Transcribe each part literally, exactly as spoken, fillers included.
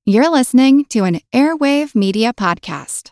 You're listening to an Airwave Media Podcast.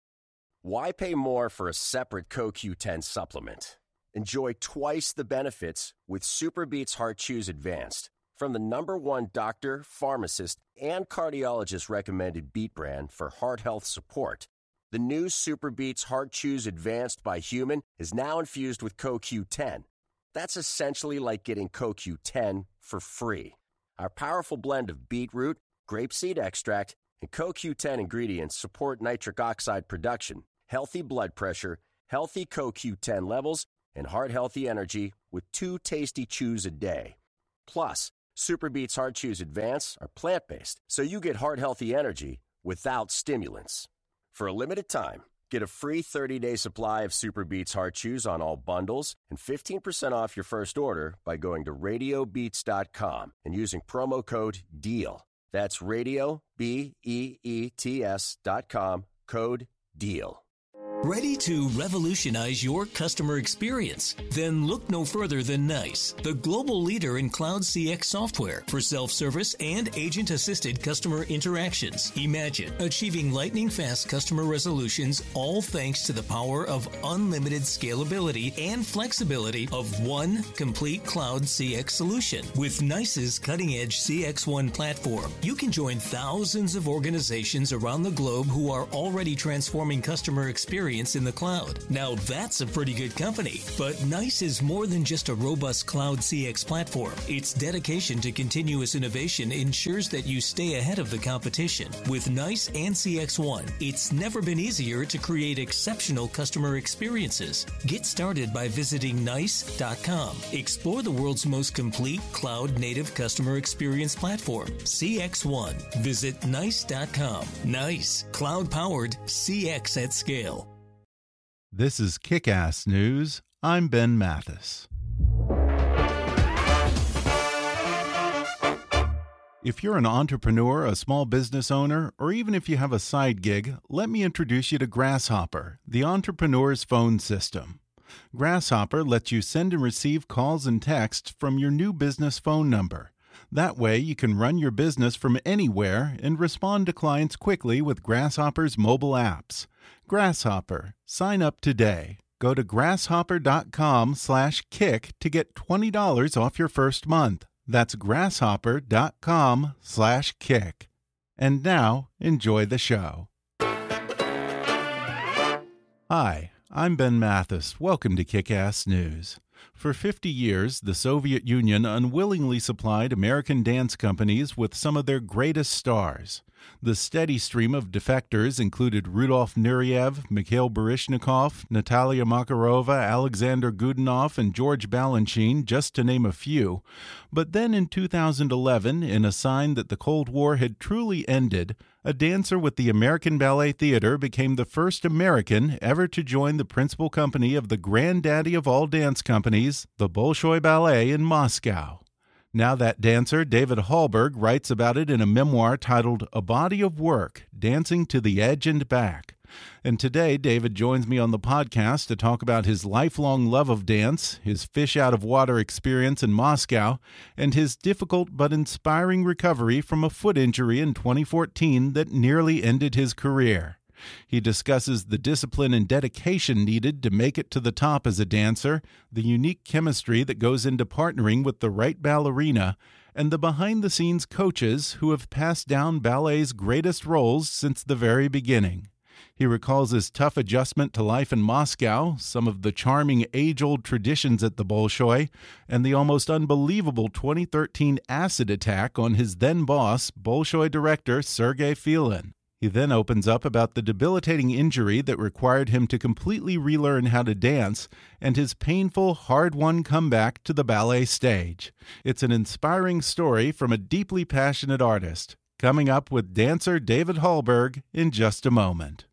Why pay more for a separate C O Q ten supplement? Enjoy twice the benefits with SuperBeets Heart Chews Advanced from the number one doctor, pharmacist, and cardiologist recommended Beet brand for heart health support. The new SuperBeets Heart Chews Advanced by Human is now infused with C O Q ten. That's essentially like getting C O Q ten for free. Our powerful blend of beetroot, grapeseed extract, and C O Q ten ingredients support nitric oxide production, healthy blood pressure, healthy C O Q ten levels, and heart-healthy energy with two tasty chews a day. Plus, SuperBeets Heart Chews Advance are plant-based, so you get heart-healthy energy without stimulants. For a limited time, get a free thirty-day supply of SuperBeets Heart Chews on all bundles and fifteen percent off your first order by going to radio beets dot com and using promo code DEAL. That's radio, B E E T S dot com, code DEAL. Ready to revolutionize your customer experience? Then look no further than NICE, the global leader in cloud C X software for self-service and agent-assisted customer interactions. Imagine achieving lightning-fast customer resolutions, all thanks to the power of unlimited scalability and flexibility of one complete cloud C X solution. With NICE's cutting-edge C X one platform, you can join thousands of organizations around the globe who are already transforming customer experience in the cloud. Now that's a pretty good company. But NICE is more than just a robust cloud C X platform. Its dedication to continuous innovation ensures that you stay ahead of the competition. With NICE and C X one, it's never been easier to create exceptional customer experiences. Get started by visiting nice dot com. Explore the world's most complete cloud-native customer experience platform, C X one. Visit nice dot com. NICE, cloud-powered C X at scale. This is Kick-Ass News. I'm Ben Mathis. If you're an entrepreneur, a small business owner, or even if you have a side gig, let me introduce you to Grasshopper, the entrepreneur's phone system. Grasshopper lets you send and receive calls and texts from your new business phone number. That way, you can run your business from anywhere and respond to clients quickly with Grasshopper's mobile apps. Grasshopper. Sign up today. Go to grasshopper dot com slash kick to get twenty dollars off your first month. That's grasshopper dot com slash kick. And now, enjoy the show. Hi, I'm Ben Mathis. Welcome to Kick-Ass News. For fifty years, the Soviet Union unwillingly supplied American dance companies with some of their greatest stars. The steady stream of defectors included Rudolf Nureyev, Mikhail Baryshnikov, Natalia Makarova, Alexander Godunov, and George Balanchine, just to name a few. But then in two thousand eleven, in a sign that the Cold War had truly ended, a dancer with the American Ballet Theatre became the first American ever to join the principal company of the granddaddy of all dance companies, the Bolshoi Ballet in Moscow. Now that dancer, David Hallberg, writes about it in a memoir titled A Body of Work, Dancing to the Edge and Back. And today, David joins me on the podcast to talk about his lifelong love of dance, his fish-out-of-water experience in Moscow, and his difficult but inspiring recovery from a foot injury in twenty fourteen that nearly ended his career. He discusses the discipline and dedication needed to make it to the top as a dancer, the unique chemistry that goes into partnering with the right ballerina, and the behind-the-scenes coaches who have passed down ballet's greatest roles since the very beginning. He recalls his tough adjustment to life in Moscow, some of the charming age-old traditions at the Bolshoi, and the almost unbelievable twenty thirteen acid attack on his then-boss, Bolshoi director Sergei Filin. He then opens up about the debilitating injury that required him to completely relearn how to dance and his painful, hard-won comeback to the ballet stage. It's an inspiring story from a deeply passionate artist. Coming up with dancer David Hallberg in just a moment.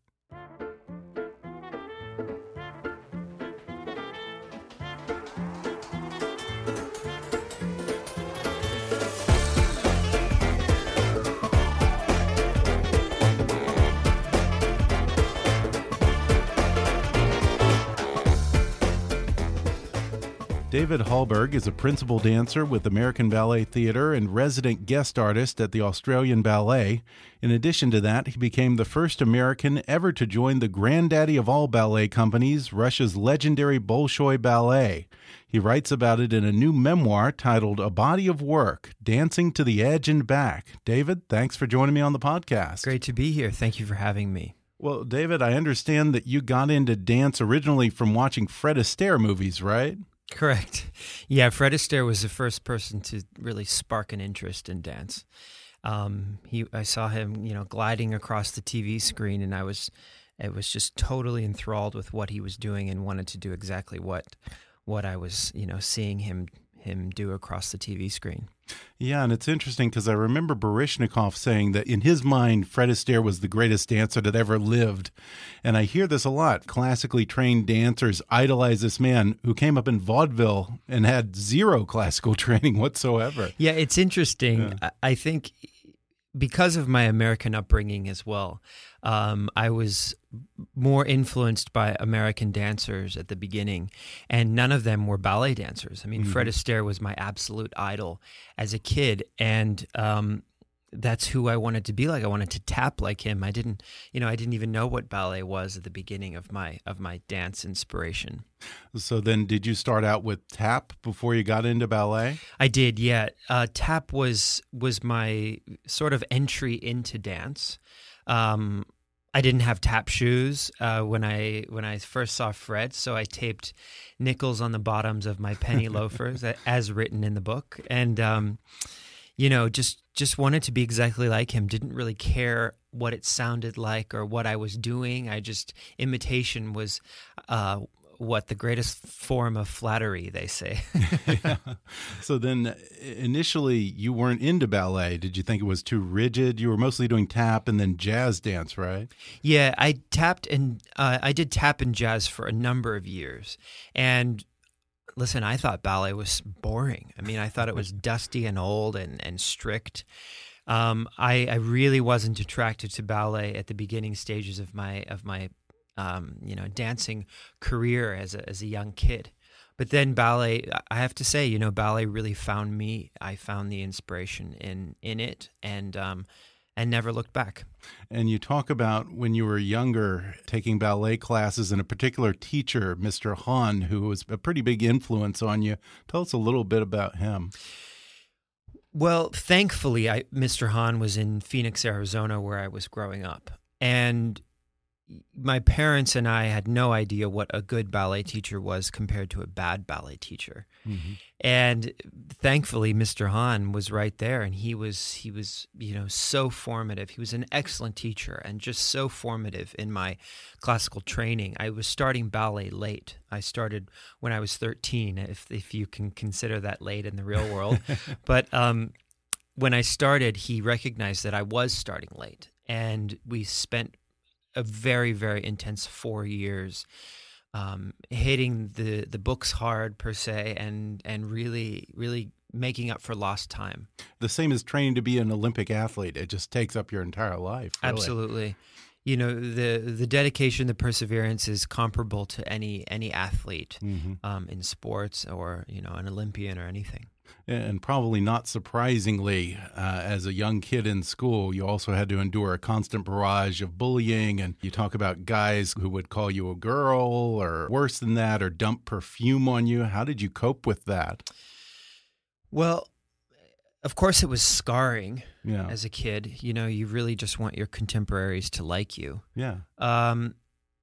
David Hallberg is a principal dancer with American Ballet Theatre and resident guest artist at the Australian Ballet. In addition to that, he became the first American ever to join the granddaddy of all ballet companies, Russia's legendary Bolshoi Ballet. He writes about it in a new memoir titled A Body of Work, Dancing to the Edge and Back. David, thanks for joining me on the podcast. Great to be here. Thank you for having me. Well, David, I understand that you got into dance originally from watching Fred Astaire movies, right? Correct. Yeah, Fred Astaire was the first person to really spark an interest in dance. Um, he, I saw him, you know, gliding across the T V screen, and I was, I was just totally enthralled with what he was doing, and wanted to do exactly what, what I was, you know, seeing him him do across the T V screen. Yeah, and it's interesting because I remember Baryshnikov saying that in his mind, Fred Astaire was the greatest dancer that ever lived. And I hear this a lot. Classically trained dancers idolize this man who came up in vaudeville and had zero classical training whatsoever. Yeah, it's interesting. Yeah. I think because of my American upbringing as well, um, I was more influenced by American dancers at the beginning, and none of them were ballet dancers. I mean, mm-hmm. Fred Astaire was my absolute idol as a kid, and um, that's who I wanted to be like. I wanted to tap like him. I didn't, you know, I didn't even know what ballet was at the beginning of my of my dance inspiration. So then, did you start out with tap before you got into ballet? I did, yeah. Uh, tap was was my sort of entry into dance. Um, I didn't have tap shoes uh, when I when I first saw Fred, so I taped nickels on the bottoms of my penny loafers, as written in the book, and um, you know, just just wanted to be exactly like him. Didn't really care what it sounded like or what I was doing. I just imitation was uh, what the greatest form of flattery, they say. Yeah. So then initially you weren't into ballet. Did you think it was too rigid? You were mostly doing tap and then jazz dance, right? Yeah, I tapped and uh, I did tap and jazz for a number of years. And listen, I thought ballet was boring. I mean, I thought it was dusty and old and, and strict. Um, I, I really wasn't attracted to ballet at the beginning stages of my of my Um, you know, dancing career as a as a young kid. But then ballet, I have to say, you know, ballet really found me. I found the inspiration in in it, and um, and never looked back. And you talk about when you were younger taking ballet classes and a particular teacher, Mister Hahn, who was a pretty big influence on you. Tell us a little bit about him. Well, thankfully, I, Mister Hahn was in Phoenix, Arizona, where I was growing up, and my parents and I had no idea what a good ballet teacher was compared to a bad ballet teacher. Mm-hmm. And thankfully, Mister Hahn was right there, and he was he was you know so formative. He was an excellent teacher and just so formative in my classical training. I was starting ballet late. I started when I was thirteen, if if you can consider that late in the real world. But um, when I started, he recognized that I was starting late, and we spent a very, very intense four years, um, hitting the, the books hard per se, and and really, really making up for lost time. The same as training to be an Olympic athlete. It just takes up your entire life. Really. Absolutely. You know, the the dedication, the perseverance is comparable to any any athlete mm-hmm. um, in sports, or, you know, an Olympian or anything. And probably not surprisingly, uh, as a young kid in school, you also had to endure a constant barrage of bullying. And you talk about guys who would call you a girl, or worse than that, or dump perfume on you. How did you cope with that? Well, of course, it was scarring yeah. as a kid. You know, you really just want your contemporaries to like you. Yeah. Um,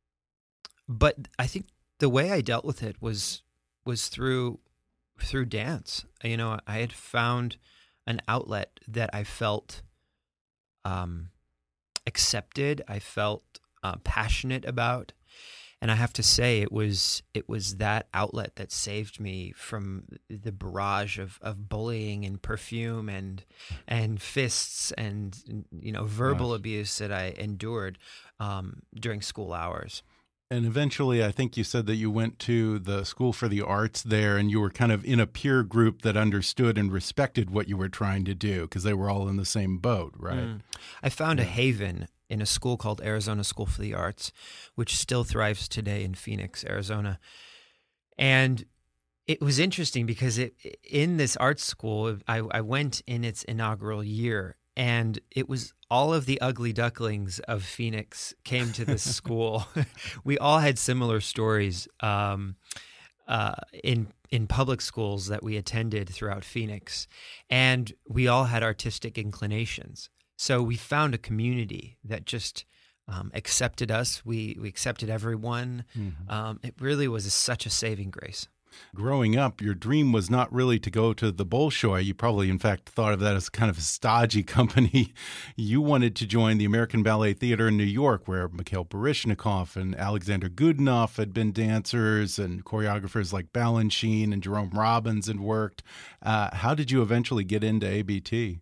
but I think the way I dealt with it was was through through dance. You know, I had found an outlet that I felt um, accepted. I felt uh, passionate about. And I have to say, it was it was that outlet that saved me from the barrage of, of bullying and perfume and and fists and, you know, verbal Gosh. abuse that I endured um, during school hours. And eventually, I think you said that you went to the School for the Arts there, and you were kind of in a peer group that understood and respected what you were trying to do, because they were all in the same boat, right? Mm. I found yeah. a haven in a school called Arizona School for the Arts, which still thrives today in Phoenix, Arizona. And It was interesting because it in this art school, I, I went in its inaugural year, and it was all of the ugly ducklings of Phoenix came to this school. We all had similar stories um, uh, in in public schools that we attended throughout Phoenix, and we all had artistic inclinations. So we found a community that just um, accepted us. We we accepted everyone. Mm-hmm. Um, it really was a, such a saving grace. Growing up, your dream was not really to go to the Bolshoi. You probably, in fact, thought of that as kind of a stodgy company. You wanted to join the American Ballet Theater in New York, where Mikhail Baryshnikov and Alexander Godunov had been dancers, and choreographers like Balanchine and Jerome Robbins had worked. Uh, how did you eventually get into A B T?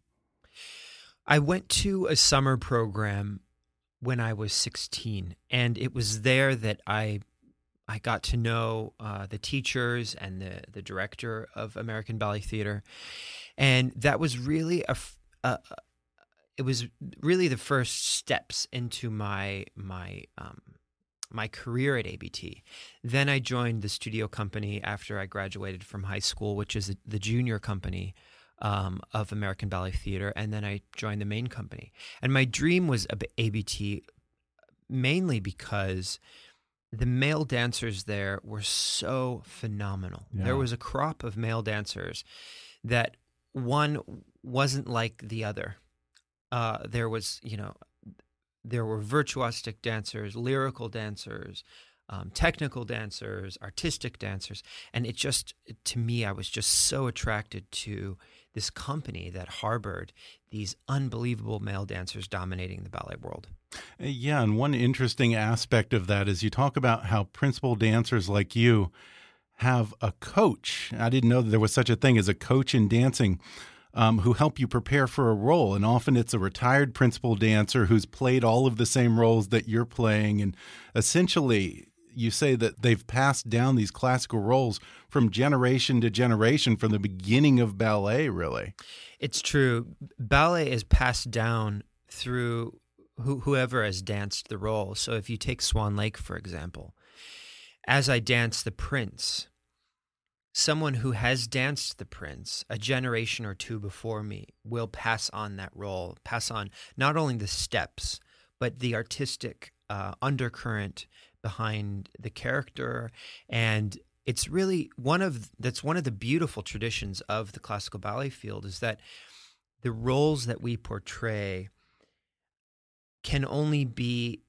I went to a summer program when I was sixteen, and it was there that I I got to know uh, the teachers and the, the director of American Ballet Theater, and that was really a, a it was really the first steps into my my um, my career at A B T. Then I joined the studio company after I graduated from high school, which is the junior company um, of American Ballet Theater, and then I joined the main company. And my dream was A B T mainly because the male dancers there were so phenomenal. Yeah. There was a crop of male dancers that one wasn't like the other. Uh, there was, you know, there were virtuosic dancers, lyrical dancers, um, technical dancers, artistic dancers. And it just, to me, I was just so attracted to this company that harbored these unbelievable male dancers dominating the ballet world. Yeah, and one interesting aspect of that is you talk about how principal dancers like you have a coach. I didn't know that there was such a thing as a coach in dancing um, who help you prepare for a role. And often it's a retired principal dancer who's played all of the same roles that you're playing. And essentially, you say that they've passed down these classical roles from generation to generation from the beginning of ballet, really. It's true. Ballet is passed down through Who, whoever has danced the role. So if you take Swan Lake, for example, as I dance the prince, someone who has danced the prince a generation or two before me will pass on that role, pass on not only the steps, but the artistic uh, undercurrent behind the character. And it's really one of, that's one of the beautiful traditions of the classical ballet field, is that the roles that we portray can only be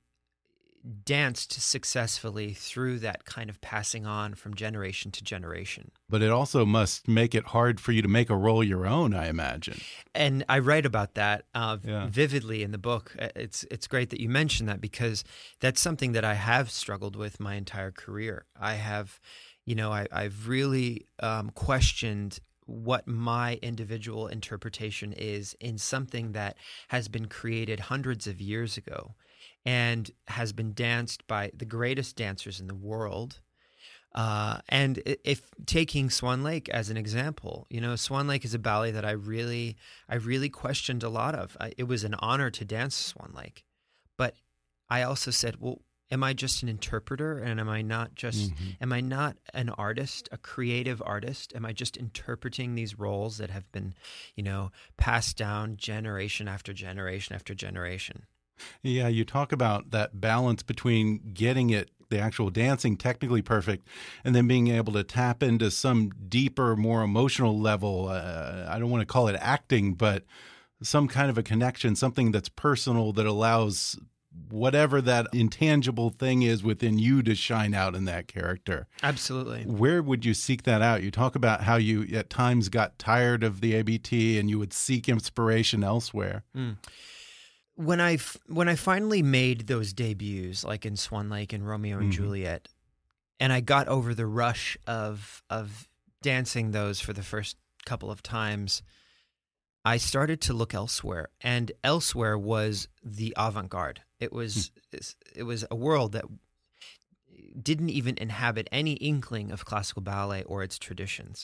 danced successfully through that kind of passing on from generation to generation. But it also must make it hard for you to make a role your own, I imagine. And I write about that uh, yeah. vividly in the book. It's it's great that you mentioned that, because that's something that I have struggled with my entire career. I have, you know, I, I've really um, questioned what my individual interpretation is in something that has been created hundreds of years ago and has been danced by the greatest dancers in the world. Uh, and if taking Swan Lake as an example, you know, Swan Lake is a ballet that I really, I really questioned a lot of. I, it was an honor to dance Swan Lake, but I also said, well, am I just an interpreter, and am I not just, mm-hmm. am I not an artist, a creative artist? Am I just interpreting these roles that have been, you know, passed down generation after generation after generation? Yeah, you talk about that balance between getting it, the actual dancing, technically perfect, and then being able to tap into some deeper, more emotional level. Uh, I don't want to call it acting, but some kind of a connection, something that's personal that allows whatever that intangible thing is within you to shine out in that character. Absolutely. Where would you seek that out? You talk about how you at times got tired of the A B T and you would seek inspiration elsewhere. Mm. When I when I finally made those debuts, like in Swan Lake and Romeo and mm-hmm. Juliet, and I got over the rush of of dancing those for the first couple of times, I started to look elsewhere, and elsewhere was the avant-garde. It was mm. it was a world that didn't even inhabit any inkling of classical ballet or its traditions.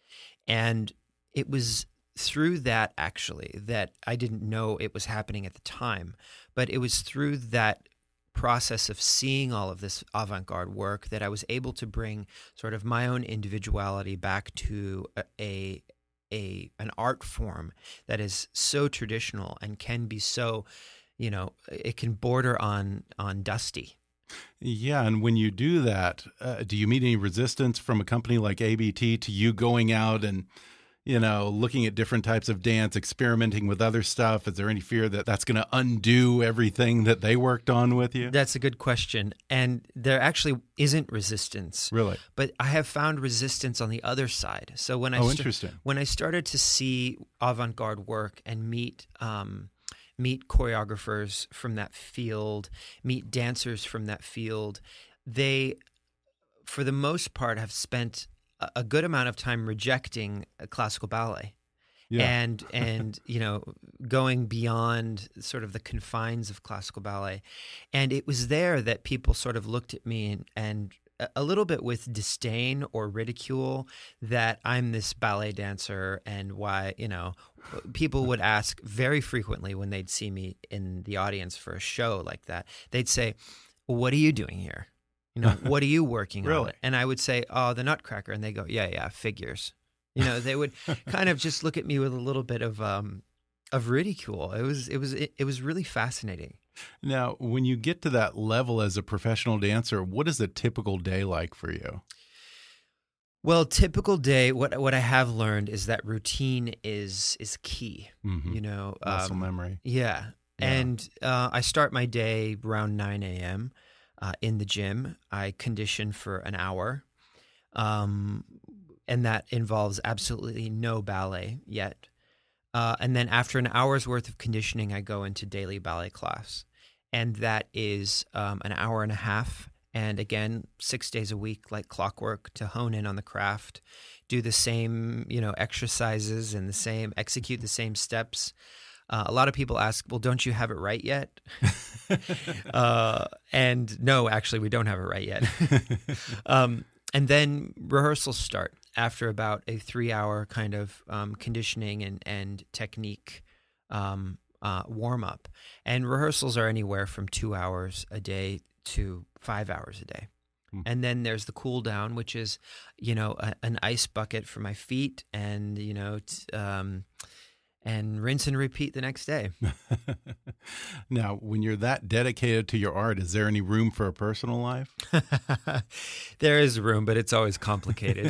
And it was through that, actually, that I didn't know it was happening at the time, but it was through that process of seeing all of this avant-garde work that I was able to bring sort of my own individuality back to a, a, a an art form that is so traditional and can be so, you know, it can border on on dusty. Yeah, and when you do that, uh, do you meet any resistance from a company like A B T to you going out and, you know, looking at different types of dance, experimenting with other stuff? Is there any fear that that's going to undo everything that they worked on with you? That's a good question. And there actually isn't resistance. Really? But I have found resistance on the other side. So when I Oh, st- interesting. when I started to see avant-garde work and meet um, meet choreographers from that field, meet dancers from that field, they, for the most part, have spent a, a good amount of time rejecting classical ballet. Yeah. And, and you know, going beyond sort of the confines of classical ballet. And it was there that people sort of looked at me and, and a little bit with disdain or ridicule that I'm this ballet dancer and why, you know, people would ask very frequently when they'd see me in the audience for a show like that, they'd say, well, what are you doing here? You know, what are you working Really? on? And I would say, oh, the Nutcracker. And they go, yeah, yeah, figures. You know, they would kind of just look at me with a little bit of um, of ridicule. It was it was it, it was really fascinating. Now, when you get to that level as a professional dancer, what is a typical day like for you? Well, typical day. What what I have learned is that routine is is key. Mm-hmm. You know, Muscle um, memory. Yeah, Yeah. and uh, I start my day around nine a.m. Uh, in the gym. I condition for an hour, um, and that involves absolutely no ballet yet. Uh, and then after an hour's worth of conditioning, I go into daily ballet class. And that is um, an hour and a half. And again, six days a week, like clockwork, to hone in on the craft, do the same, you know, exercises and the same, execute the same steps. Uh, a lot of people ask, well, don't you have it right yet? uh, and no, actually, we don't have it right yet. um, and then rehearsals start after about a three-hour kind of um, conditioning and, and technique um, uh, warm-up. And rehearsals are anywhere from two hours a day to five hours a day. Hmm. And then there's the cool down, which is, you know, a, an ice bucket for my feet and, you know, t- um, and rinse and repeat the next day. Now, when you're that dedicated to your art, is there any room for a personal life? There is room, but it's always complicated.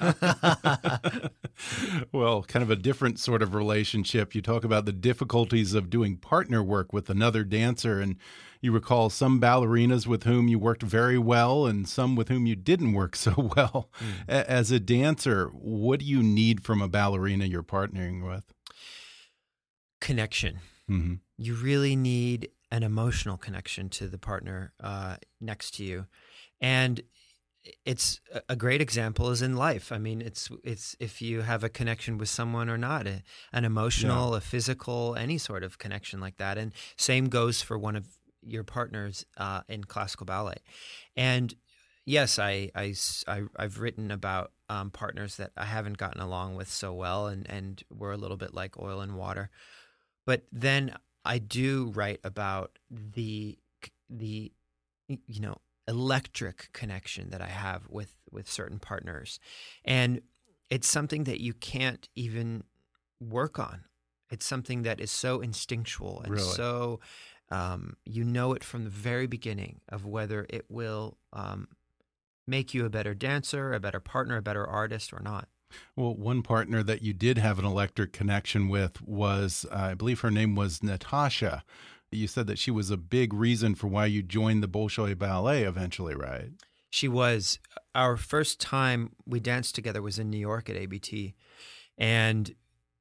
Well, kind of a different sort of relationship. You talk about the difficulties of doing partner work with another dancer, and you recall some ballerinas with whom you worked very well and some with whom you didn't work so well. Mm. As a dancer, what do you need from a ballerina you're partnering with? Connection. Mm-hmm. You really need an emotional connection to the partner uh, next to you, and it's a great example is in life. I mean, it's it's if you have a connection with someone or not, a, an emotional, yeah. a physical, any sort of connection like that, and same goes for one of your partners uh, in classical ballet. And yes, I, I, I I've written about um, partners that I haven't gotten along with so well, and and we're a little bit like oil and water. But then I do write about the the you know electric connection that I have with, with certain partners, and it's something that you can't even work on. It's something that is so instinctual and really? so um, you know it from the very beginning of whether it will um, make you a better dancer, a better partner, a better artist, or not. Well, one partner that you did have an electric connection with was, uh, I believe her name was Natasha. You said that she was a big reason for why you joined the Bolshoi Ballet eventually, right? She was. Our first time we danced together was in New York at A B T. And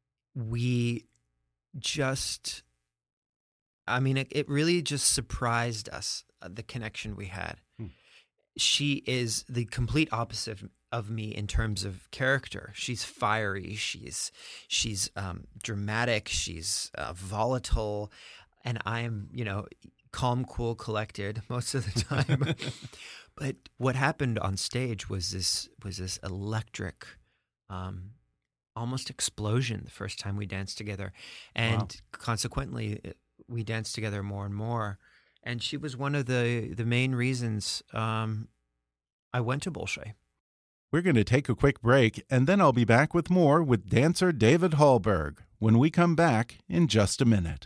we just, I mean, it, it really just surprised us, uh, the connection we had. Hmm. She is the complete opposite of me in terms of character. She's fiery. She's she's um, dramatic. She's uh, volatile, and I am, you know, calm, cool, collected most of the time. But what happened on stage was this was this electric, um, almost explosion the first time we danced together, and wow. consequently we danced together more and more. And she was one of the, the main reasons um, I went to Bolshoi. We're going to take a quick break, and then I'll be back with more with dancer David Hallberg when we come back in just a minute.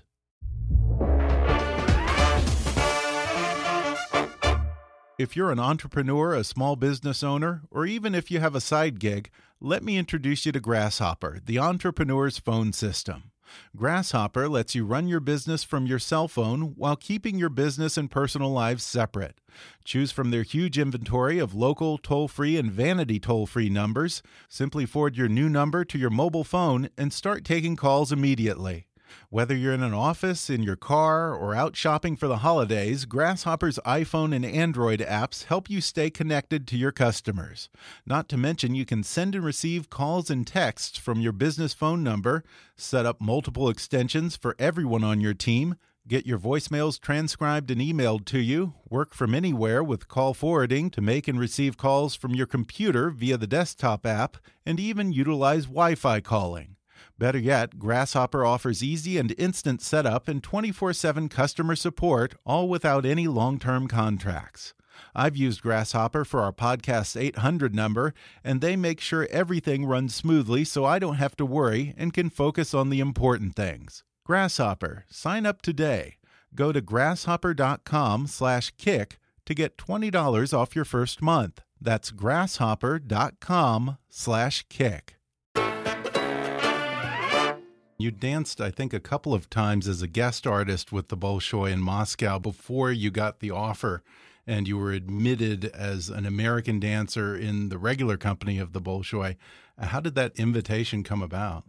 If you're an entrepreneur, a small business owner, or even if you have a side gig, let me introduce you to Grasshopper, the entrepreneur's phone system. Grasshopper lets you run your business from your cell phone while keeping your business and personal lives separate. Choose from their huge inventory of local, toll-free, and vanity toll-free numbers. Simply forward your new number to your mobile phone and start taking calls immediately. Whether you're in an office, in your car, or out shopping for the holidays, Grasshopper's iPhone and Android apps help you stay connected to your customers. Not to mention, you can send and receive calls and texts from your business phone number, set up multiple extensions for everyone on your team, get your voicemails transcribed and emailed to you, work from anywhere with call forwarding to make and receive calls from your computer via the desktop app, and even utilize Wi-Fi calling. Better yet, Grasshopper offers easy and instant setup and twenty-four seven customer support, all without any long-term contracts. I've used Grasshopper for our podcast's eight hundred number, and they make sure everything runs smoothly so I don't have to worry and can focus on the important things. Grasshopper, sign up today. Go to grasshopper.com slash kick to get twenty dollars off your first month. That's grasshopper.com slash kick. You danced, I think, a couple of times as a guest artist with the Bolshoi in Moscow before you got the offer, and you were admitted as an American dancer in the regular company of the Bolshoi. How did that invitation come about?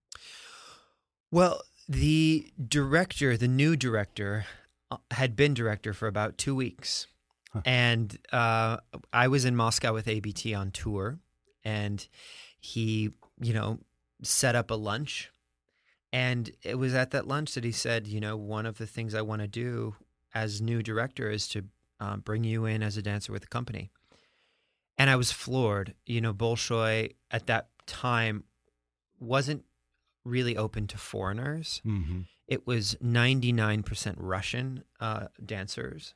Well, the director, the new director, had been director for about two weeks. Huh. And uh, I was in Moscow with A B T on tour, and he, you know, set up a lunch. And it was at that lunch that he said, you know, one of the things I want to do as new director is to uh, bring you in as a dancer with the company. And I was floored. You know, Bolshoi at that time wasn't really open to foreigners. Mm-hmm. It was ninety-nine percent Russian uh, dancers.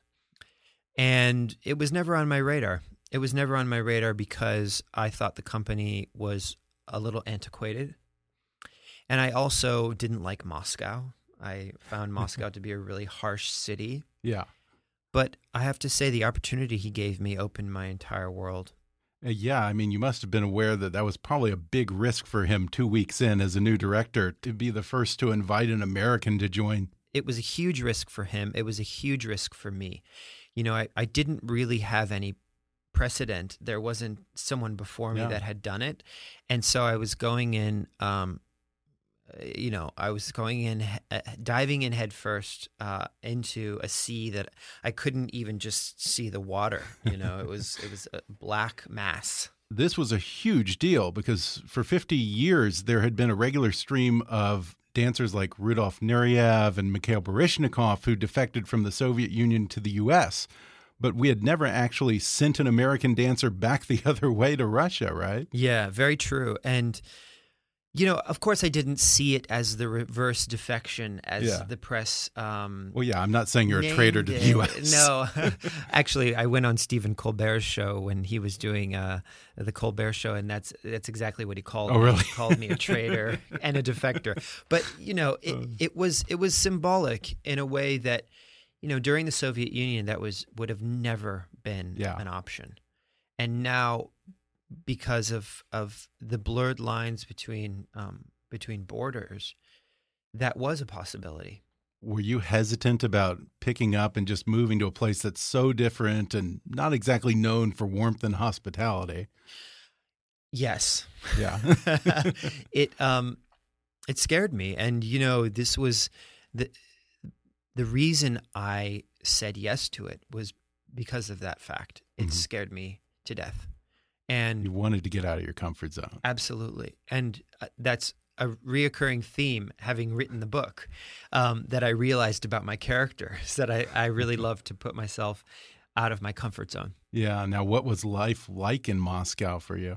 And it was never on my radar. It was never on my radar because I thought the company was a little antiquated. And I also didn't like Moscow. I found Moscow to be a really harsh city. Yeah. But I have to say the opportunity he gave me opened my entire world. Uh, yeah, I mean, you must have been aware that that was probably a big risk for him two weeks in as a new director to be the first to invite an American to join. It was a huge risk for him. It was a huge risk for me. You know, I, I didn't really have any precedent. There wasn't someone before me yeah. that had done it. And so I was going in... Um, You know, I was going in, uh, diving in head first uh, into a sea that I couldn't even just see the water. You know, it was it was a black mass. This was a huge deal because for fifty years there had been a regular stream of dancers like Rudolf Nureyev and Mikhail Baryshnikov who defected from the Soviet Union to the U S, but we had never actually sent an American dancer back the other way to Russia, right? Yeah, very true. And you know, of course, I didn't see it as the reverse defection as yeah. the press. Um, well, yeah, I'm not saying you're a traitor to the U S. No, actually, I went on Stephen Colbert's show when he was doing uh, the Colbert Show, and that's that's exactly what he called oh, me. Really? He called me a traitor and a defector. But you know, it, it was it was symbolic in a way that, you know, during the Soviet Union, that was would have never been yeah. an option, and now, because of of the blurred lines between um, between borders, that was a possibility. Were you hesitant about picking up and just moving to a place that's so different and not exactly known for warmth and hospitality? Yes. Yeah. it um it scared me, and you know, this was the the reason I said yes to it was because of that fact. It mm-hmm. scared me to death. And you wanted to get out of your comfort zone. Absolutely. And uh, that's a reoccurring theme, having written the book, um, that I realized about my character, is that I, I really love to put myself out of my comfort zone. Yeah. Now, what was life like in Moscow for you?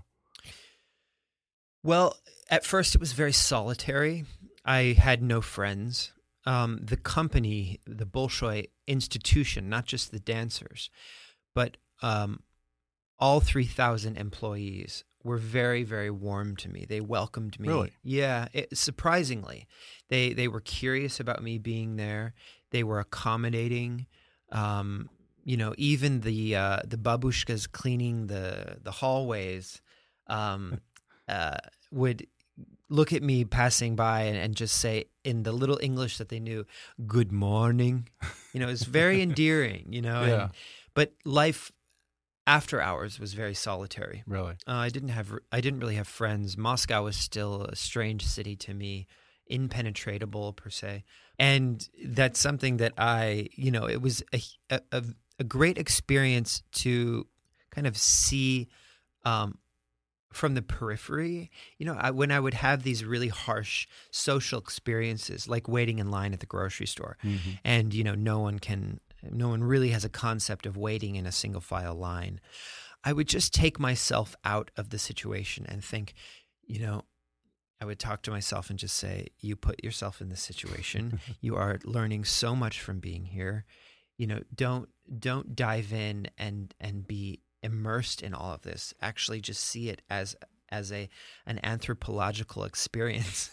Well, at first it was very solitary. I had no friends. um, the company, the Bolshoi institution, not just the dancers, but um, all three thousand employees were very, very warm to me. They welcomed me. Really? Yeah, it, surprisingly. They they were curious about me being there. They were accommodating. Um, you know, even the uh, the babushkas cleaning the the hallways um, uh, would look at me passing by and, and just say in the little English that they knew, "Good morning." You know, it's very endearing. You know, Yeah. and, but life after hours was very solitary. Really? Uh, I didn't have I didn't really have friends. Moscow was still a strange city to me, impenetrable per se, and that's something that I, you know, it was a a, a great experience to kind of see um, from the periphery. You know, I, when I would have these really harsh social experiences, like waiting in line at the grocery store, Mm-hmm. and you know, no one can. No one really has a concept of waiting in a single file line. I would just take myself out of the situation and think, you know, I would talk to myself and just say, you put yourself in this situation. You are learning so much from being here. You know, don't don't dive in and and be immersed in all of this. Actually just see it as as a an anthropological experience.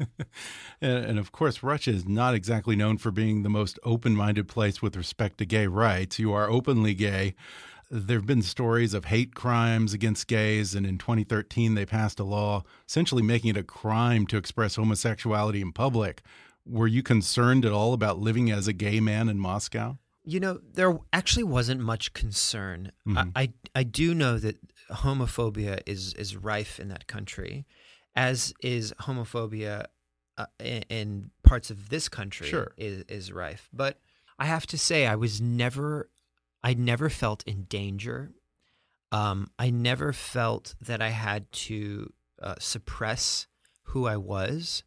and, and of course, Russia is not exactly known for being the most open-minded place with respect to gay rights. You are openly gay. There have been stories of hate crimes against gays, and in twenty thirteen they passed a law essentially making it a crime to express homosexuality in public. Were you concerned at all about living as a gay man in Moscow? You know, there actually wasn't much concern. Mm-hmm. I, I I do know that homophobia is is rife in that country, as is homophobia uh, in, in parts of this country. Sure. is is rife. But I have to say, I was never, I never felt in danger. Um, I never felt that I had to uh, suppress who I was.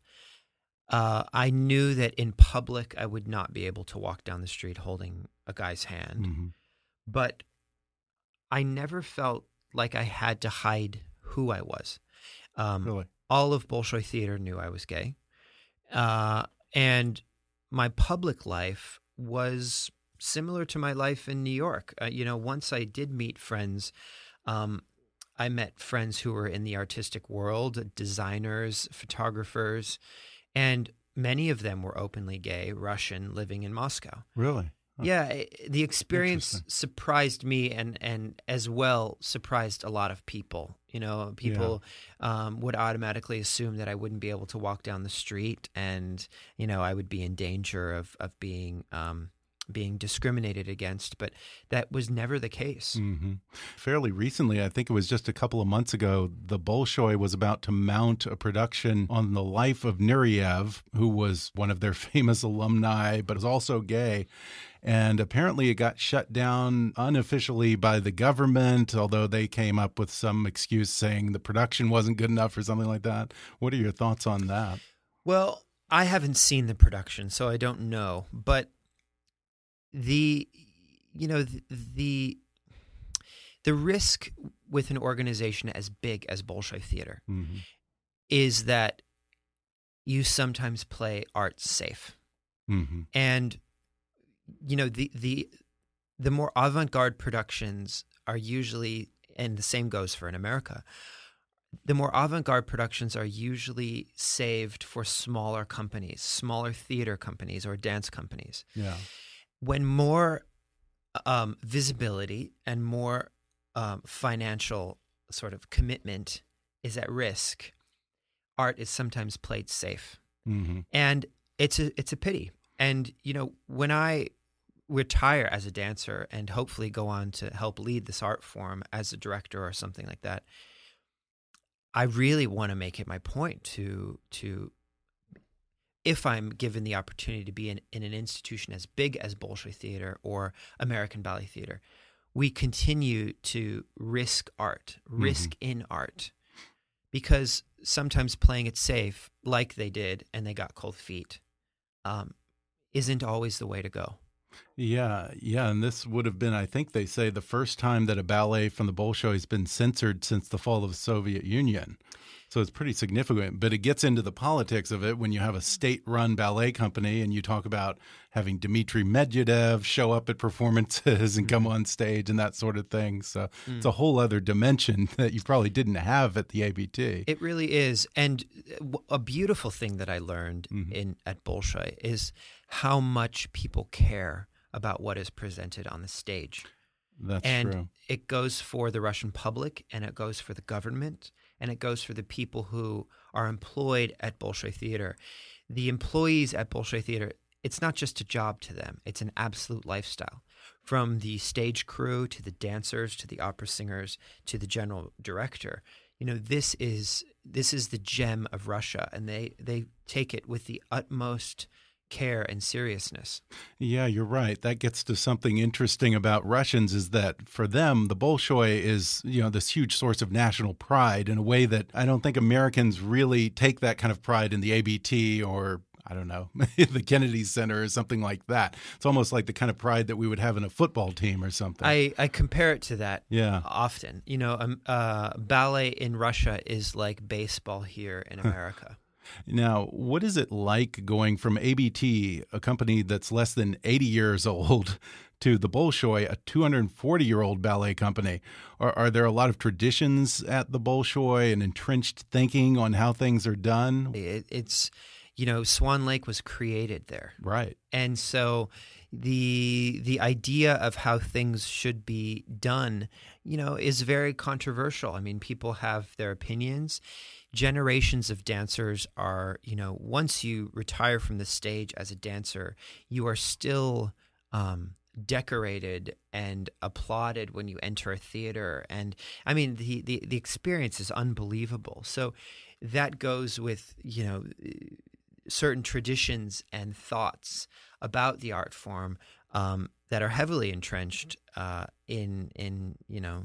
Uh, I knew that in public I would not be able to walk down the street holding a guy's hand, Mm-hmm. but I never felt like I had to hide who I was. Um, Really? All of Bolshoi theater knew I was gay, uh, and my public life was similar to my life in New York. Uh, you know, once I did meet friends. Um, I met friends who were in the artistic world, designers, photographers. And many of them were openly gay, Russian, living in Moscow. Really? Huh. Yeah, it- the experience Interesting. surprised me, and, and as well surprised a lot of people. You know, people um, would automatically assume that I wouldn't be able to walk down the street, and you know, I would be in danger of of being um, being discriminated against. But that was never the case. Mm-hmm. Fairly recently, I think it was just a couple of months ago, the Bolshoi was about to mount a production on the life of Nureyev, who was one of their famous alumni, but is also gay. And apparently it got shut down unofficially by the government, although they came up with some excuse saying the production wasn't good enough or something like that. What are your thoughts on that? Well, I haven't seen the production, so I don't know. But the, you know, the the, the risk with an organization as big as Bolshoi Theater Mm-hmm. is that you sometimes play art safe. Mm-hmm. And you know, the the the more avant-garde productions are usually, and the same goes for in America, the more avant-garde productions are usually saved for smaller companies, smaller theater companies or dance companies. Yeah. When more um, visibility and more um, financial sort of commitment is at risk, art is sometimes played safe. Mm-hmm. And it's a it's a pity. And you know, when I retire as a dancer and hopefully go on to help lead this art form as a director or something like that, I really want to make it my point to to if I'm given the opportunity to be in, in an institution as big as Bolshoi Theater or American Ballet Theater, we continue to risk art, risk Mm-hmm. in art, because sometimes playing it safe, like they did, and they got cold feet, um, isn't always the way to go. Yeah, yeah, and this would have been, I think they say, the first time that a ballet from the Bolshoi has been censored since the fall of the Soviet Union. So it's pretty significant, but it gets into the politics of it when you have a state-run ballet company and you talk about having Dmitry Medvedev show up at performances and come on stage and that sort of thing. So mm. it's a whole other dimension that you probably didn't have at the A B T. It really is. And a beautiful thing that I learned mm-hmm. in at Bolshoi is how much people care about what is presented on the stage. That's and true. It goes for the Russian public, and it goes for the government, and it goes for the people who are employed at Bolshoi Theater. The employees at Bolshoi Theater, it's not just a job to them. It's an absolute lifestyle. From the stage crew to the dancers to the opera singers to the general director. You know, this is this is the gem of Russia, and they, they take it with the utmost care and seriousness. Yeah, you're right. That gets to something interesting about Russians is that for them, the Bolshoi is, you know, this huge source of national pride in a way that I don't think Americans really take that kind of pride in the A B T or, I don't know, the Kennedy Center or something like that. It's almost like the kind of pride that we would have in a football team or something. I, I compare it to that yeah. often. You know, um, uh, ballet in Russia is like baseball here in America. Now, what is it like going from A B T, a company that's less than eighty years old, to the Bolshoi, a two hundred forty-year-old ballet company? Are, are there a lot of traditions at the Bolshoi and entrenched thinking on how things are done? It, it's, you know, Swan Lake was created there. Right. And so the the idea of how things should be done, you know, is very controversial. I mean, people have their opinions. Generations of dancers are, you know, once you retire from the stage as a dancer, you are still um, decorated and applauded when you enter a theater. And I mean, the, the, the experience is unbelievable. So that goes with, you know, certain traditions and thoughts about the art form um, that are heavily entrenched uh, in, in, you know,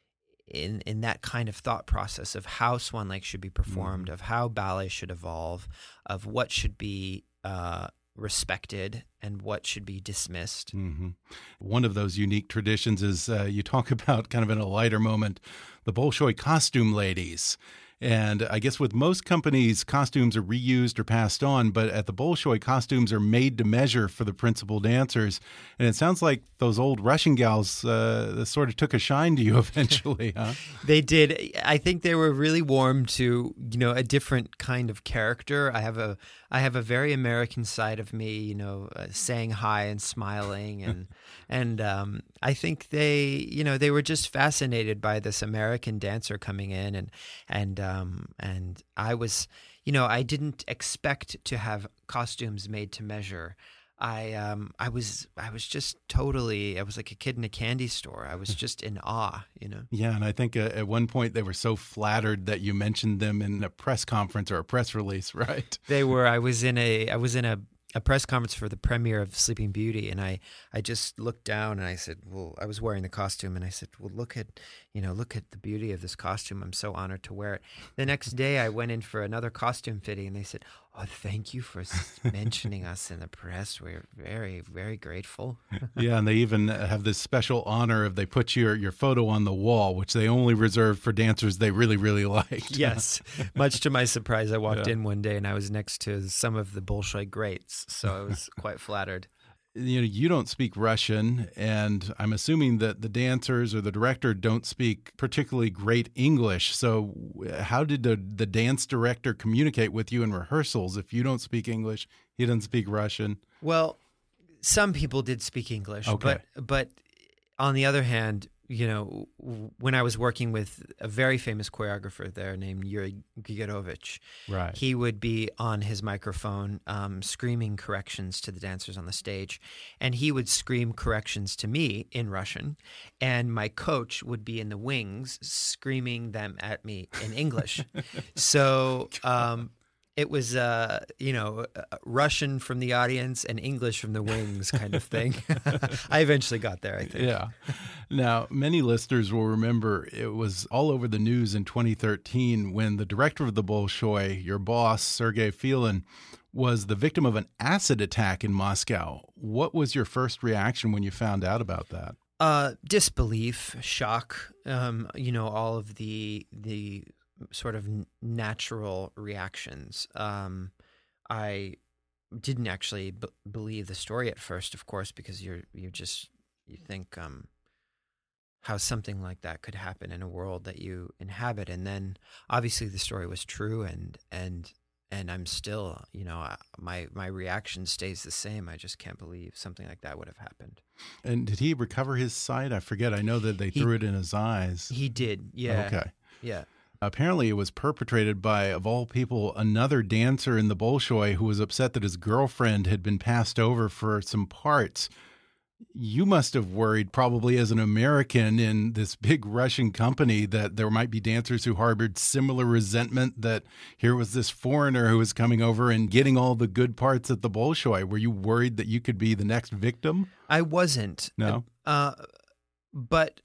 in in that kind of thought process of how Swan Lake should be performed, mm-hmm. of how ballet should evolve, of what should be uh, respected and what should be dismissed. Mm-hmm. One of those unique traditions is uh, you talk about kind of in a lighter moment, the Bolshoi costume ladies. And I guess with most companies, costumes are reused or passed on, but at the Bolshoi, costumes are made to measure for the principal dancers. And it sounds like those old Russian gals uh, sort of took a shine to you eventually, huh? They did. I think they were really warm to, you know, a different kind of character. I have a, I have a very American side of me, you know, uh, saying hi and smiling, and and um, I think they, you know, they were just fascinated by this American dancer coming in, and and um, and I was, you know, I didn't expect to have costumes made to measure. I um I was I was just totally I was like a kid in a candy store. I was just in awe, you know. Yeah, and I think uh, at one point they were so flattered that you mentioned them in a press conference or a press release, right? They were. I was in a I was in a a press conference for the premiere of Sleeping Beauty, and I, I just looked down and I said, well, I was wearing the costume, and I said, well, look at, you know, look at the beauty of this costume. I'm so honored to wear it. The next day I went in for another costume fitting, and they said, oh, thank you for mentioning us in the press. We're very, very grateful. Yeah, and they even have this special honor if they put your, your photo on the wall, which they only reserve for dancers they really, really liked. Yes. Much to my surprise, I walked yeah. in one day and I was next to some of the Bolshoi greats, so I was quite flattered. You know, you don't speak Russian, and I'm assuming that the dancers or the director don't speak particularly great English. So how did the, the dance director communicate with you in rehearsals if you don't speak English, he doesn't speak Russian? Well, some people did speak English, okay. but but on the other hand, you know, when I was working with a very famous choreographer there named Yuri Grigorovich, right. he would be on his microphone um, screaming corrections to the dancers on the stage, and he would scream corrections to me in Russian, and my coach would be in the wings screaming them at me in English. So um, it was, uh, you know, Russian from the audience and English from the wings kind of thing. I eventually got there, I think. Yeah. Now, many listeners will remember it was all over the news in twenty thirteen when the director of the Bolshoi, your boss, Sergei Filin, was the victim of an acid attack in Moscow. What was your first reaction when you found out about that? Uh, disbelief, shock, um, you know, all of the the sort of n- natural reactions. Um, I didn't actually b- believe the story at first, of course, because you're you just you think um, how something like that could happen in a world that you inhabit, and then obviously the story was true, and and and I'm still, you know, my my reaction stays the same. I just can't believe something like that would have happened. And did he recover his sight? I forget. I know that they He- threw it in his eyes. He did, yeah. Okay. Yeah. Apparently, it was perpetrated by, of all people, another dancer in the Bolshoi who was upset that his girlfriend had been passed over for some parts. You must have worried, probably as an American in this big Russian company, that there might be dancers who harbored similar resentment, that here was this foreigner who was coming over and getting all the good parts at the Bolshoi. Were you worried that you could be the next victim? I wasn't. No. Uh, but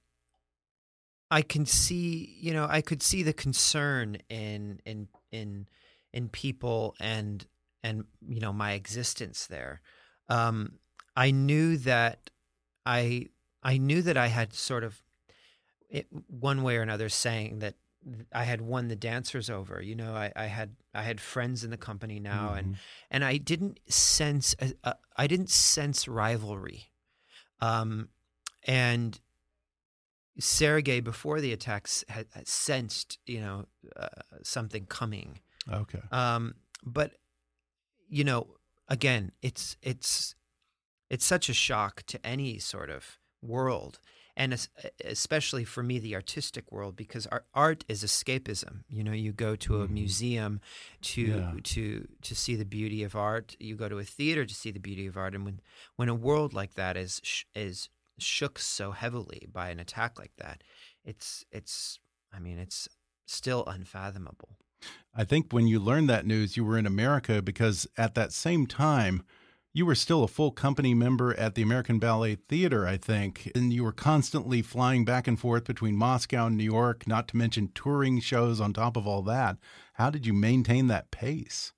I can see, you know, I could see the concern in in in in people and and you know my existence there. Um, I knew that I I knew that I had sort of it, one way or another saying that I had won the dancers over. You know, I, I had I had friends in the company now, Mm-hmm. and and I didn't sense a, a, I didn't sense rivalry, um, and Sergei before the attacks had, had sensed, you know, uh, something coming. Okay. Um, but you know, again, it's it's it's such a shock to any sort of world, and es- especially for me, the artistic world, because our art is escapism. You know, you go to a Mhm. museum to Yeah. to to see the beauty of art. You go to a theater to see the beauty of art, and when when a world like that is sh- is shook so heavily by an attack like that, it's it's I mean, it's still unfathomable. I think when you learned that news, you were in America, because at that same time, you were still a full company member at the American Ballet Theater, I think, and you were constantly flying back and forth between Moscow and New York, not to mention touring shows on top of all that. How did you maintain that pace?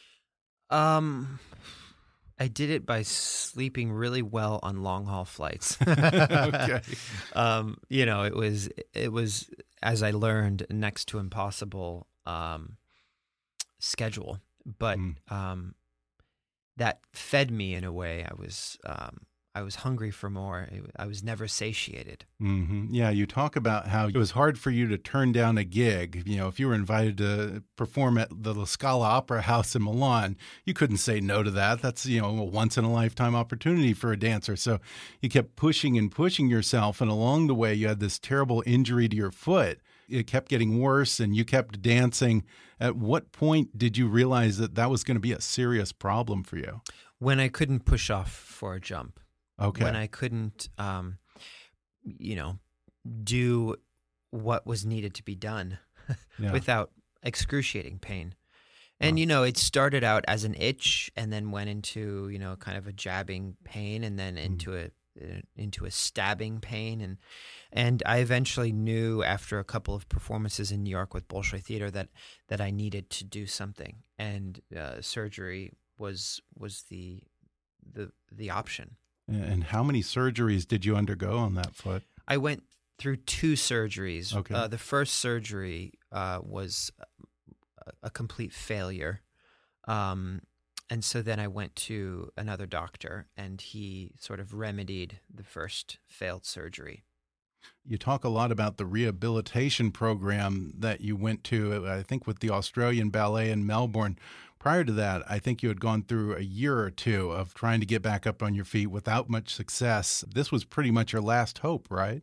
Um, I did it by sleeping really well on long haul flights. Okay. Um, you know, it was it was as I learned, next to impossible um, schedule, but Mm. um, that fed me in a way. I was um, I was hungry for more. I was never satiated. hmm Yeah, you talk about how it was hard for you to turn down a gig. You know, if you were invited to perform at the La Scala Opera House in Milan, you couldn't say no to that. That's, you know, a once in a lifetime opportunity for a dancer. So you kept pushing and pushing yourself. And along the way, you had this terrible injury to your foot. It kept getting worse and you kept dancing. At what point did you realize that that was going to be a serious problem for you? When I couldn't push off for a jump. Okay. When I couldn't, um, you know, do what was needed to be done Yeah. without excruciating pain. And, Wow. you know, it started out as an itch and then went into, you know, kind of a jabbing pain and then into a uh, into a stabbing pain. And and I eventually knew after a couple of performances in New York with Bolshoi Theater that that I needed to do something. And uh, surgery was was the the the option. And how many surgeries did you undergo on that foot? I went through two surgeries. Okay. Uh, the first surgery uh, was a, a complete failure. Um, and so then I went to another doctor, and he sort of remedied the first failed surgery. You talk a lot about the rehabilitation program that you went to, I think, with the Australian Ballet in Melbourne. Prior to that, I think you had gone through a year or two of trying to get back up on your feet without much success. This was pretty much your last hope, right?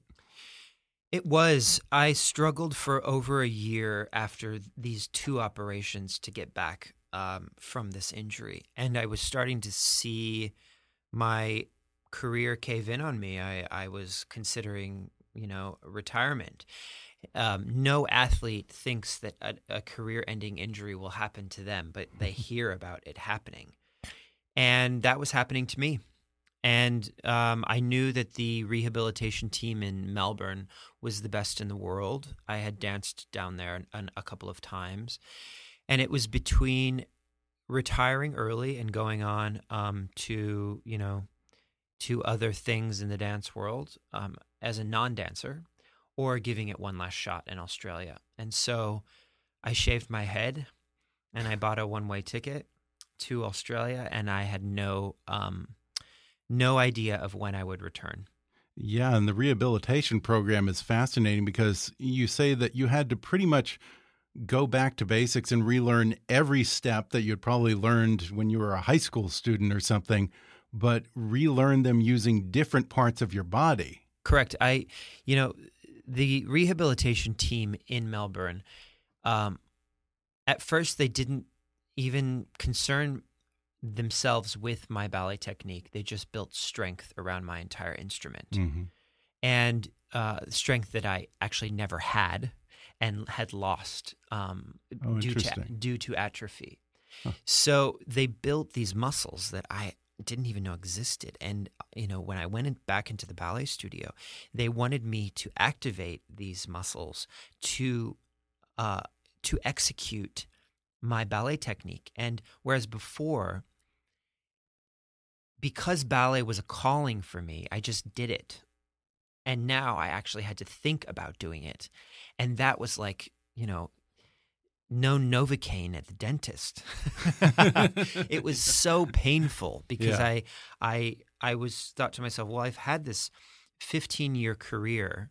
It was. I struggled for over a year after these two operations to get back um, from this injury. And I was starting to see my career cave in on me. I, I was considering, you know, retirement. Um, no athlete thinks that a, a career-ending injury will happen to them, but they hear about it happening. And that was happening to me. And um, I knew that the rehabilitation team in Melbourne was the best in the world. I had danced down there an, a couple of times. And it was between retiring early and going on um, to, you know, to other things in the dance world um, as a non-dancer, or giving it one last shot in Australia. And so I shaved my head, and I bought a one-way ticket to Australia, and I had no um, no idea of when I would return. Yeah, and the rehabilitation program is fascinating because you say that you had to pretty much go back to basics and relearn every step that you'd probably learned when you were a high school student or something, but relearn them using different parts of your body. Correct. I, you know, the rehabilitation team in Melbourne, um, at first they didn't even concern themselves with my ballet technique. They just built strength around my entire instrument. Mm-hmm. And uh, strength that I actually never had and had lost um, oh, due to due to atrophy. Huh. So they built these muscles that I didn't even know existed. And you know, when I went in, back into the ballet studio, they wanted me to activate these muscles to uh, to execute my ballet technique. And whereas before, because ballet was a calling for me, I just did it. And now I actually had to think about doing it. And that was like, you know, no Novocaine at the dentist. It was so painful because yeah. I I I was thought to myself, well, I've had this fifteen-year career.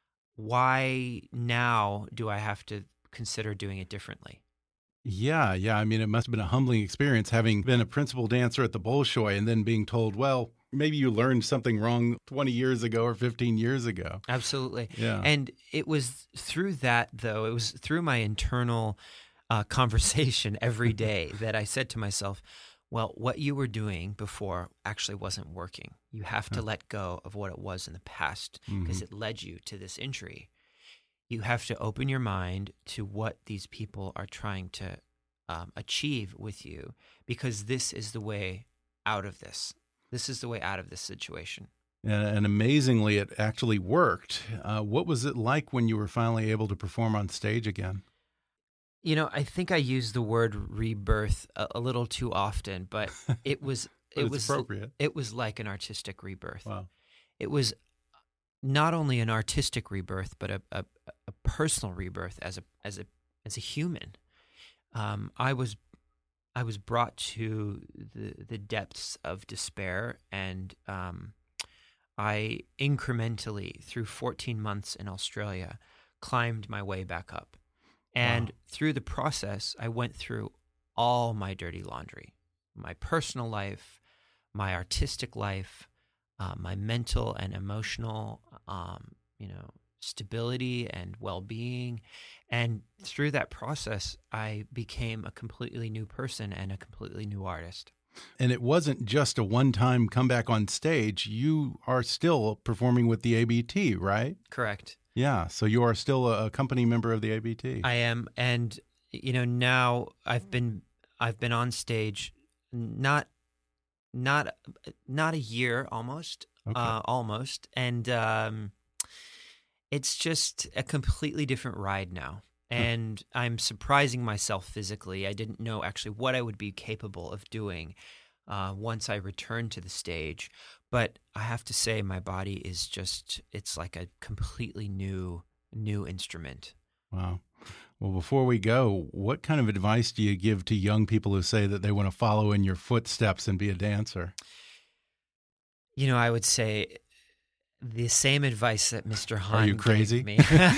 Why now do I have to consider doing it differently? Yeah, yeah. I mean, it must have been a humbling experience having been a principal dancer at the Bolshoi and then being told, well, maybe you learned something wrong twenty years ago or fifteen years ago. Absolutely. Yeah. And it was through that, though, it was through my internal uh, conversation every day that I said to myself, well, what you were doing before actually wasn't working. You have to let go of what it was in the past because mm-hmm. it led you to this injury. You have to open your mind to what these people are trying to um, achieve with you, because this is the way out of this. This is the way out of this situation. And, and amazingly, it actually worked. Uh, what was it like when you were finally able to perform on stage again? You know, I think I use the word rebirth a, a little too often, but it was but it it's was appropriate. It was like an artistic rebirth. Wow. It was not only an artistic rebirth, but a, a, a personal rebirth as a as a as a human. Um, I was I was brought to the the depths of despair, and um, I incrementally, through fourteen months in Australia, climbed my way back up. And wow. through the process, I went through all my dirty laundry, my personal life, my artistic life, uh, my mental and emotional, um, you know, stability and well-being. And through that process, I became a completely new person and a completely new artist. And it wasn't just a one-time comeback on stage. You are still performing with the A B T, right? Correct. Yeah, so you are still a company member of the A B T. I am, and you know, now I've been I've been on stage not not not a year almost, okay. uh, almost, and um, it's just a completely different ride now. And huh. I'm surprising myself physically. I didn't know actually what I would be capable of doing uh, once I returned to the stage. But I have to say, my body is just—it's like a completely new, new instrument. Wow. Well, before we go, what kind of advice do you give to young people who say that they want to follow in your footsteps and be a dancer? You know, I would say the same advice that Mister Hahn Are you crazy? gave me.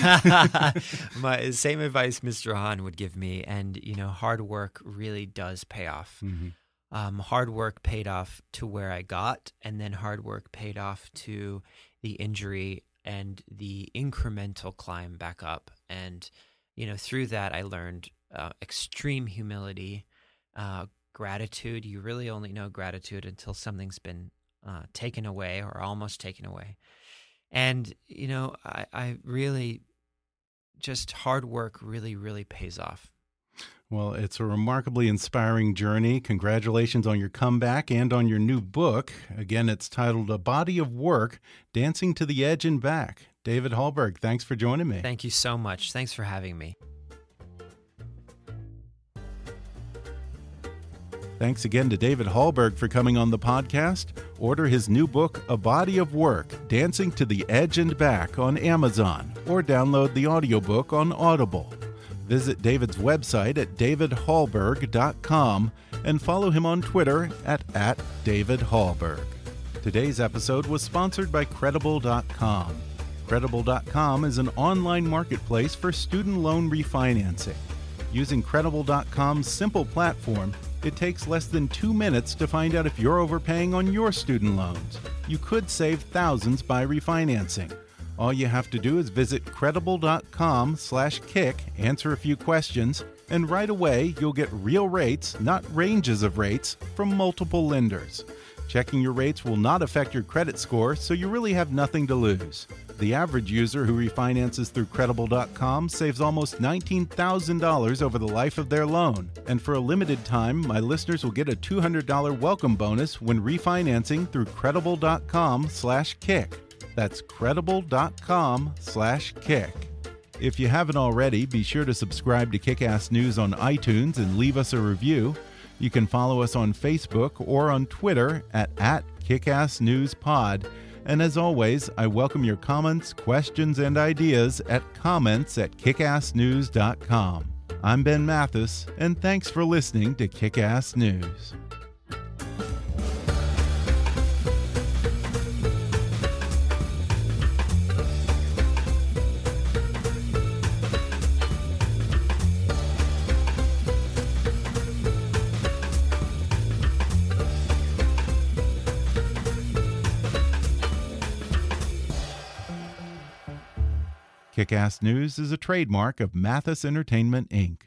My same advice Mister Hahn would give me, and you know, hard work really does pay off. Mm-hmm. Um, hard work paid off to where I got, and then hard work paid off to the injury and the incremental climb back up. And, you know, through that, I learned uh, extreme humility, uh, gratitude. You really only know gratitude until something's been uh, taken away or almost taken away. And, you know, I, I really just hard work really, really pays off. Well, it's a remarkably inspiring journey. Congratulations on your comeback and on your new book. Again, it's titled A Body of Work, Dancing to the Edge and Back. David Hallberg, thanks for joining me. Thank you so much. Thanks for having me. Thanks again to David Hallberg for coming on the podcast. Order his new book, A Body of Work, Dancing to the Edge and Back on Amazon, or download the audiobook on Audible. Visit David's website at david hallberg dot com and follow him on Twitter at, at David Hallberg. Today's episode was sponsored by Credible dot com. Credible dot com is an online marketplace for student loan refinancing. Using Credible dot com's simple platform, it takes less than two minutes to find out if you're overpaying on your student loans. You could save thousands by refinancing. All you have to do is visit credible dot com slash kick, answer a few questions, and right away you'll get real rates, not ranges of rates, from multiple lenders. Checking your rates will not affect your credit score, so you really have nothing to lose. The average user who refinances through Credible dot com saves almost nineteen thousand dollars over the life of their loan. And for a limited time, my listeners will get a two hundred dollars welcome bonus when refinancing through credible dot com slash kick. That's credible dot com slash kick. If you haven't already, be sure to subscribe to Kick-Ass News on iTunes and leave us a review. You can follow us on Facebook or on Twitter at, at KickassNewsPod. And as always, I welcome your comments, questions, and ideas at comments at kickass news dot com. I'm Ben Mathis, and thanks for listening to Kick-Ass News. Kick-Ass News is a trademark of Mathis Entertainment, Incorporated.